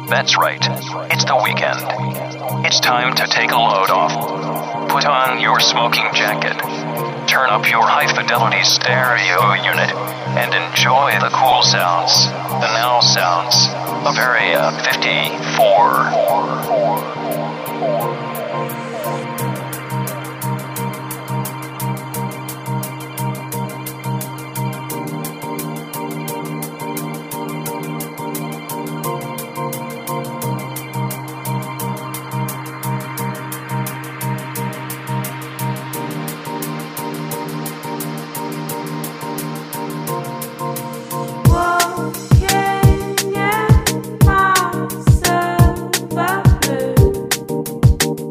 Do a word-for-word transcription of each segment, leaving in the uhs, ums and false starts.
That's right. It's the weekend. It's time to take a load off. Put on your smoking jacket. Turn up your high-fidelity stereo unit and enjoy the cool sounds, the now sounds of Area fifty-four. Walking in my silver blue.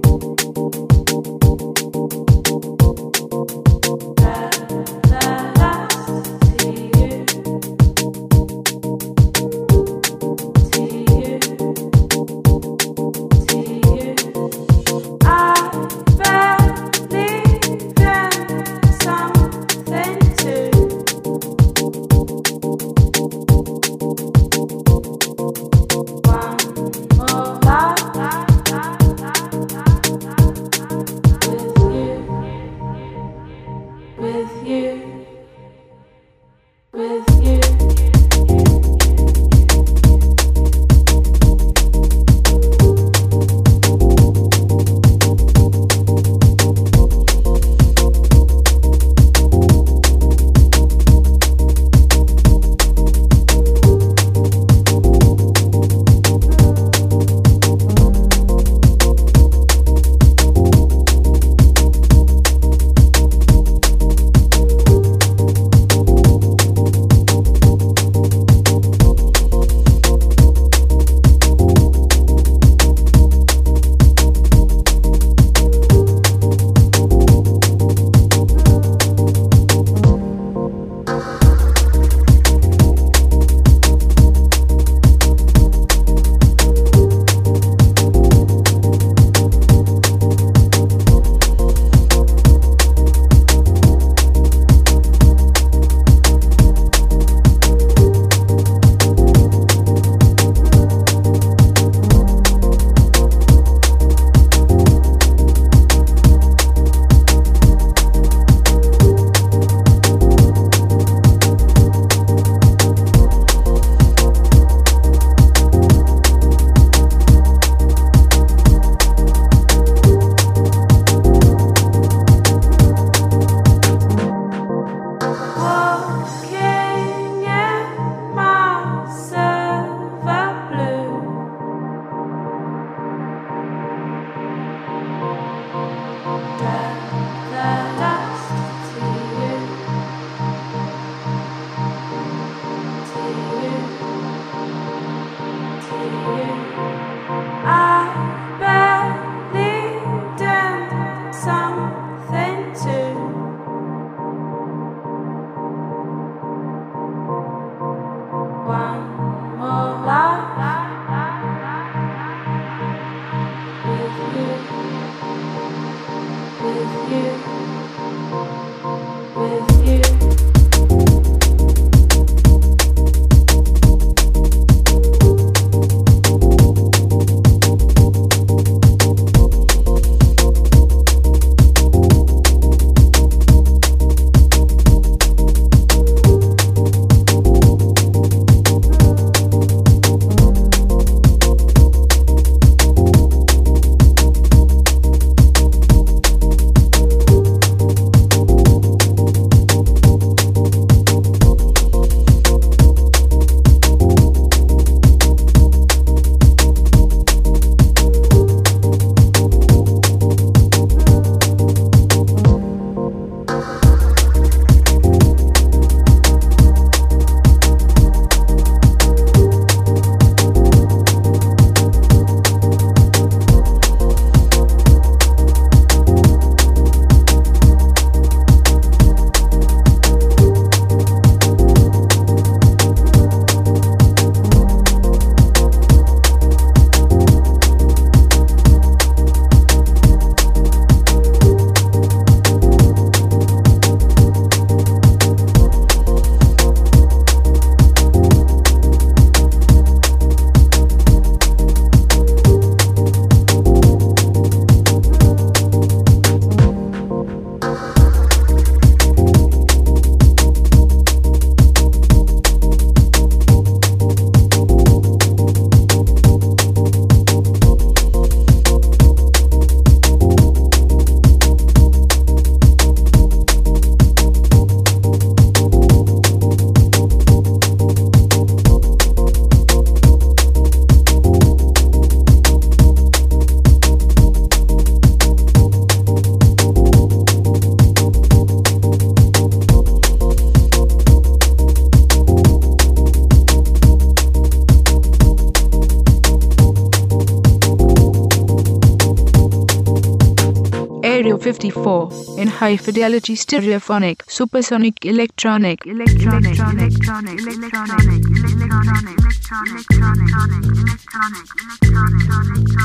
Stereo fifty-four in high fidelity stereophonic supersonic electronic electronic electronic electronic electronic electronic electronic electronic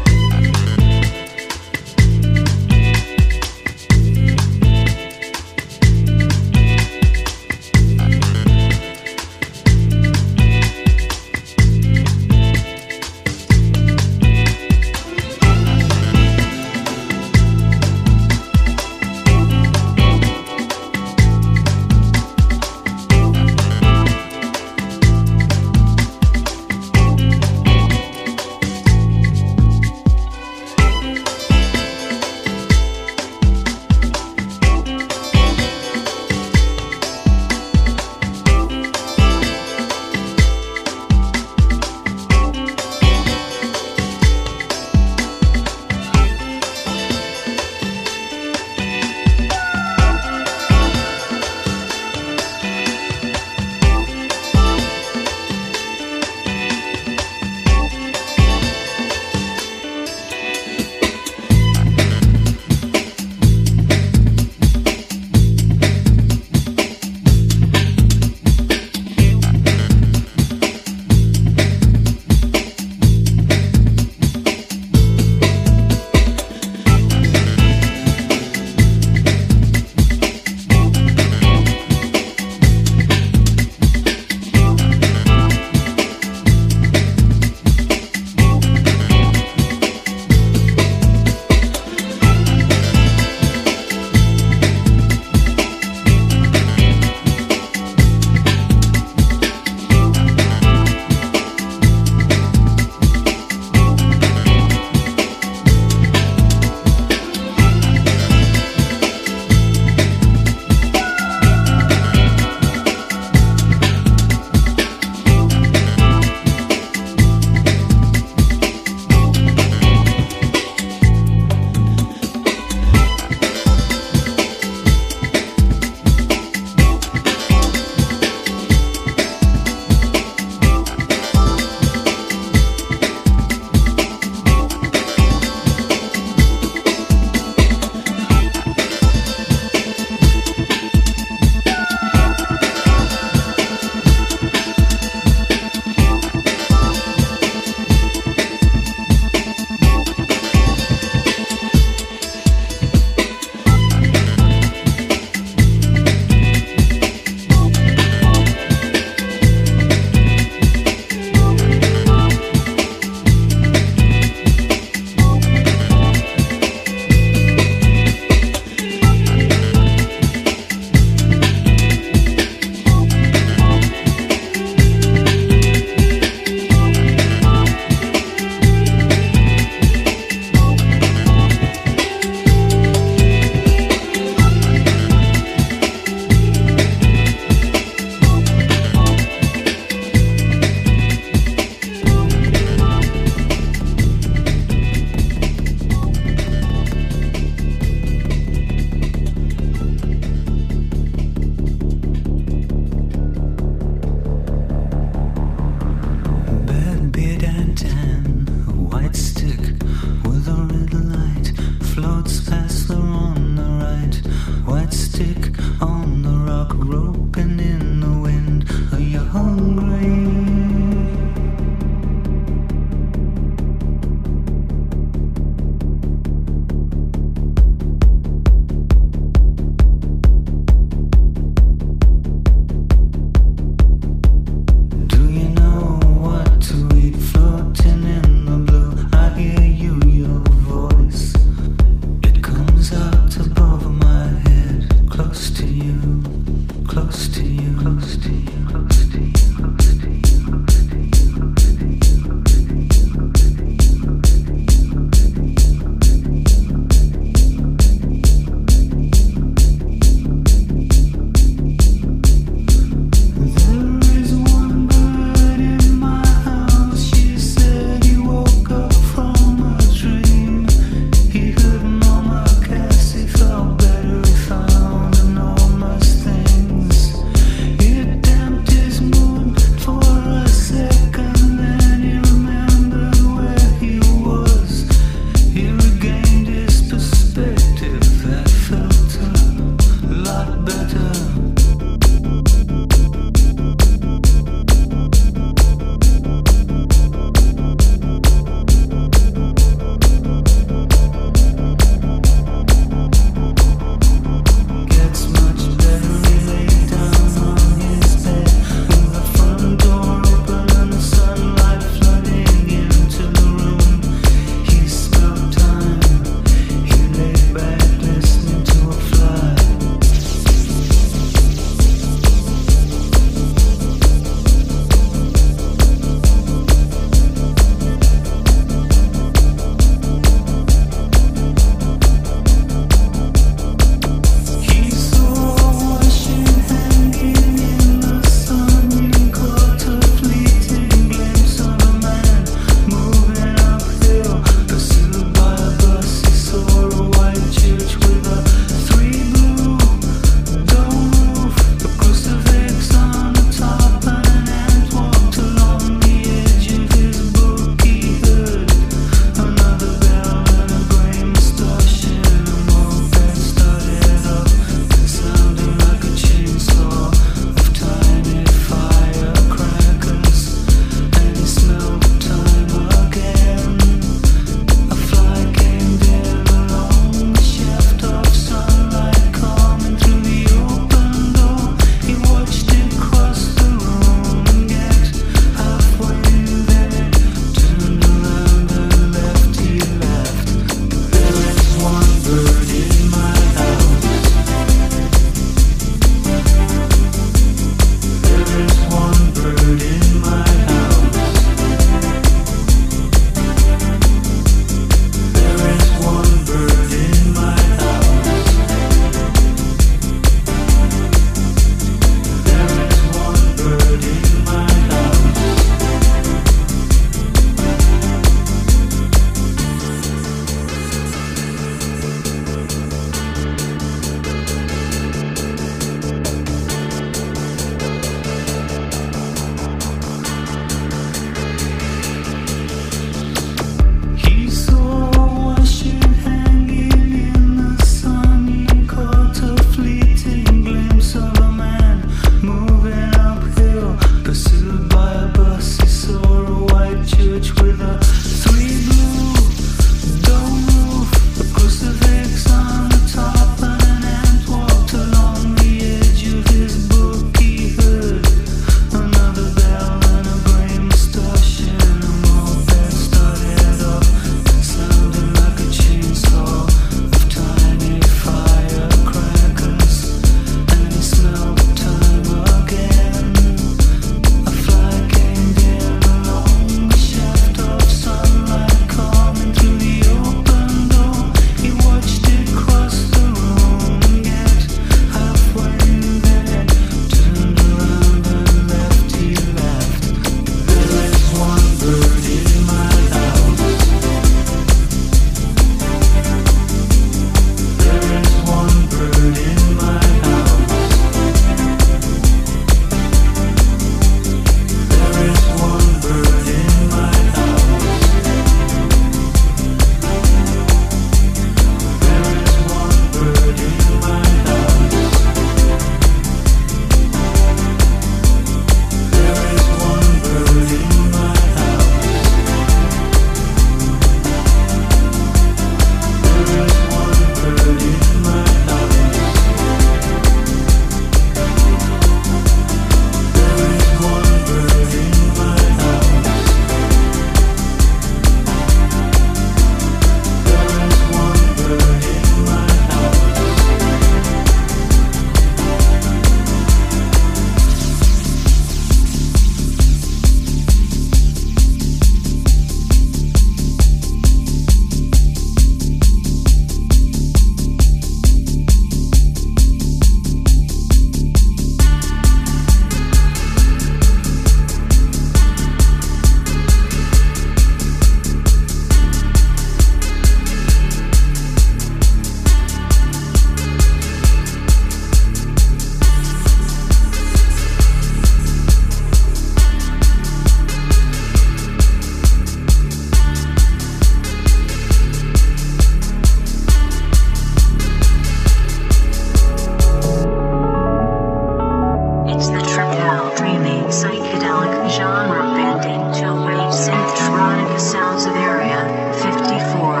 psychedelic genre bending chill-wave synthtronica sounds of Area fifty-four.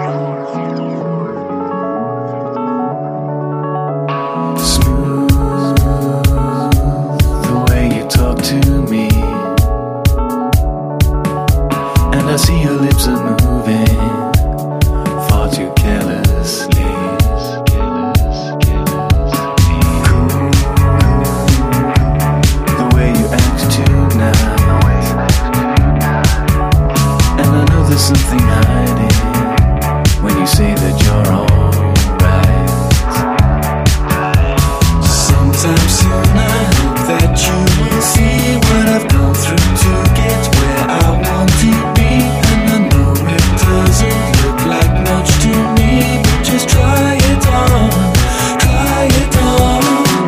Smooth the way you talk to me, and I see your lips are moving far too carelessly. There's something hiding when you say that you're alright. Sometime soon I hope that you will see what I've gone through to get where I want to be. And I know it doesn't look like much to me, but just try it on, try it on.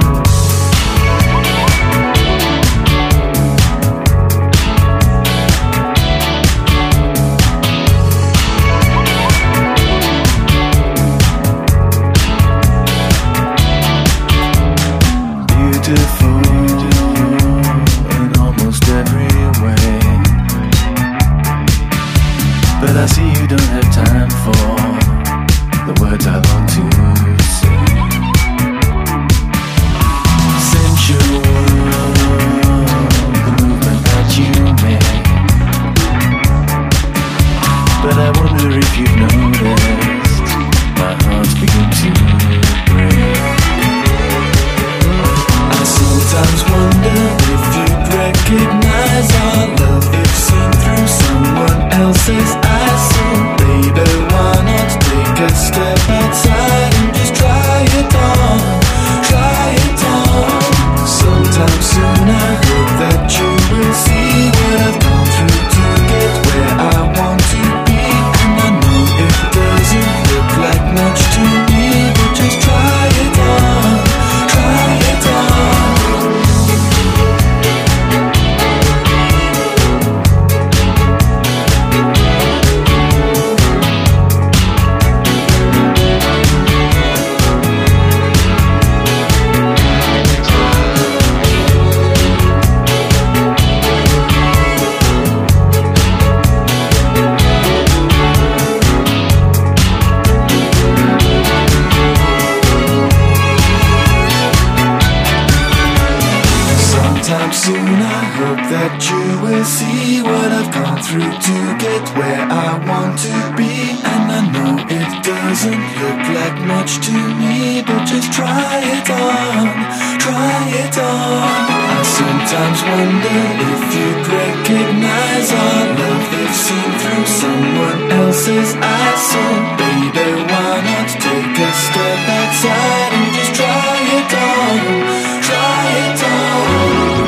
Beautiful in almost every way, but I see you don't have time for the words I long to say. Sensual, the movement that you make, but I wonder if you've noticed my heart's begin to break. Sometimes wonder if you'd recognize our love if seen through someone else's eyes. So baby, why not take a step outside and just try it on, try it on. Sometime soon I hope that you will see what I've gone through to get where I want to be. And I know it doesn't look like much to me, but just try it on, try it on. Soon I hope that you will see what I've gone through to get where I want to be. And I know it doesn't look like much to me, but just try it on, try it on. I sometimes wonder if you'd recognize our love if seen through someone else's eyes. So baby, why not take a step outside and just try it on, try it on.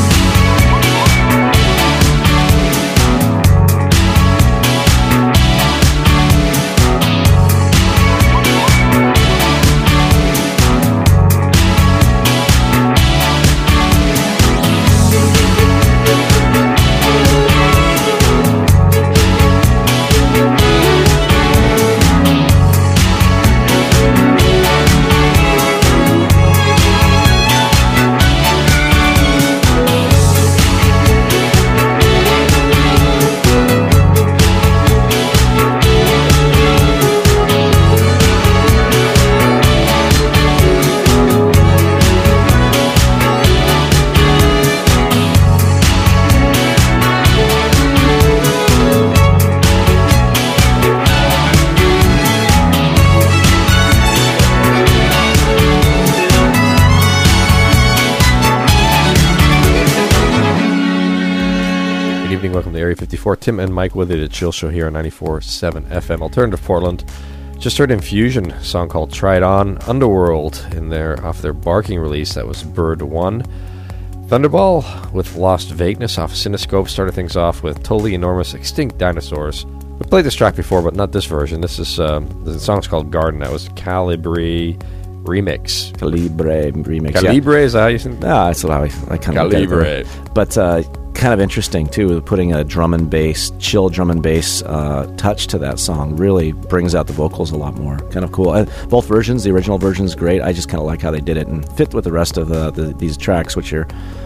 Area fifty-four, Tim and Mike with it at Chill Show here on ninety-four point seven F M Alternative Portland. Just heard Infusion, a song called Try It On, Underworld, in their off their Barking release, that was Bird one. Thunderball with Lost Vagueness off Cinescope started things off with Totally Enormous Extinct Dinosaurs. We played this track before, but not this version. This is um, the song's called Garden. That was Calibre remix. Calibre remix. Calibre yeah. Is that how you think? No, that's what I, I kind of Calibre. But uh, kind of interesting too, putting a drum and bass, chill drum and bass uh, touch to that song really brings out the vocals a lot more. Kind of cool. Uh, both versions, the original version is great. I just kind of like how they did it and fit with the rest of uh, the, these tracks, which are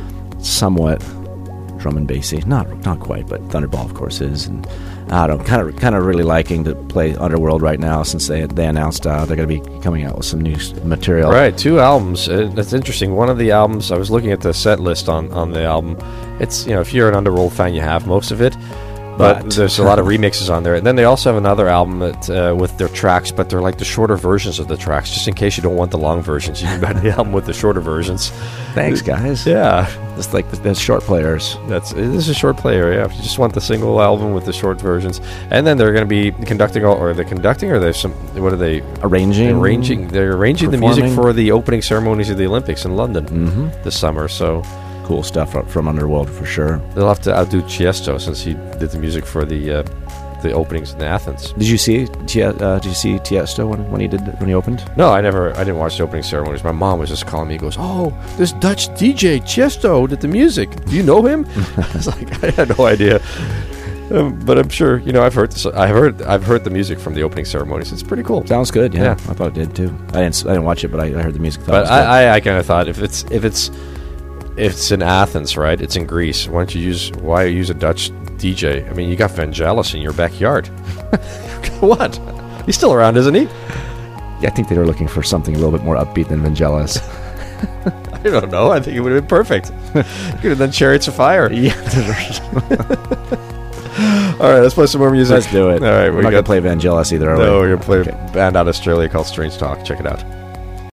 somewhat drum and bassy. Not not quite, but Thunderball, of course, is. And I don't know, kind of kind of really liking to play Underworld right now since they they announced uh, they're going to be coming out with some new s- material. Right, two albums. Uh, that's interesting. One of the albums, I was looking at the set list on, on the album. It's, you know, if you're an Underworld fan, you have most of it. But, But- there's a lot of remixes on there. And then they also have another album that, uh, with their tracks, but they're like the shorter versions of the tracks, just in case you don't want the long versions. You can buy the album with the shorter versions. Thanks, guys. Yeah, Just like the, the short players. that's it is a short player. Yeah, if you just want the single album with the short versions, and then they're going to be conducting all, or they're conducting, or there's some. What are they Arranging. arranging? They're arranging the music performing. for the opening ceremonies of the Olympics in London Mhm. this summer. So Cool stuff fro- from Underworld for sure. they'll have to outdo Tiesto since he did the music for the uh, the openings in Athens. Did you see Tie- uh, Did you see Tiesto when, when he did when he opened? No, I never. I didn't watch the opening ceremonies. My mom was just calling me. Goes, "Oh, this Dutch D J Tiesto did the music. Do you know him?" I was like, I had no idea. Um, but I'm sure, you know, I've heard this, I've heard I've heard the music from the opening ceremonies. It's pretty cool. Sounds good. Yeah, Yeah. I thought it did too. I didn't s- I didn't watch it, but I, I heard the music. Thought it But was good. I, I, I kind of thought if it's if it's if it's in Athens, right? It's in Greece. Why don't you use why use a Dutch D J? I mean, you got Vangelis in your backyard. What? He's still around, isn't he? Yeah, I think they were looking for something a little bit more upbeat than Vangelis. I don't know. I think it would have been perfect. Could have done Chariots of Fire. Yeah, All right, let's play some more music. let's do it. All right, we're we not got gonna play Vangelis either. Are No, we? we're gonna play Okay. a band out of Australia called Strange Talk. Check it out.